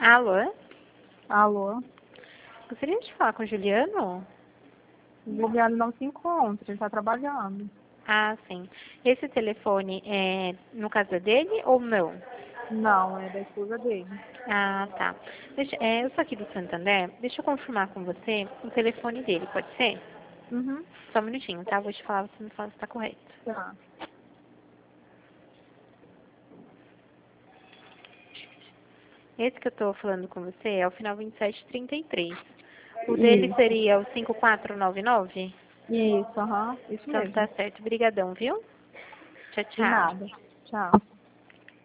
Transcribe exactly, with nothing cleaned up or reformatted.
Alô? Alô? Gostaria de falar com o Juliano? O Juliano não se encontra, ele está trabalhando. Ah, sim. Esse telefone é no caso é dele ou não? Não, é da esposa dele. Ah, tá. Deixa, é, eu sou aqui do Santander. Deixa eu confirmar com você o telefone dele, pode ser? Uhum. Só um minutinho, tá? Vou te falar, você me fala se está correto. Tá. Esse que eu tô falando com você é o final vinte e sete trinta e três. O dele Isso, seria o cinco quatro nove nove? isso, aham, isso Então tá mesmo. certo. Brigadão, viu? Tchau, De tchau. nada. Tchau.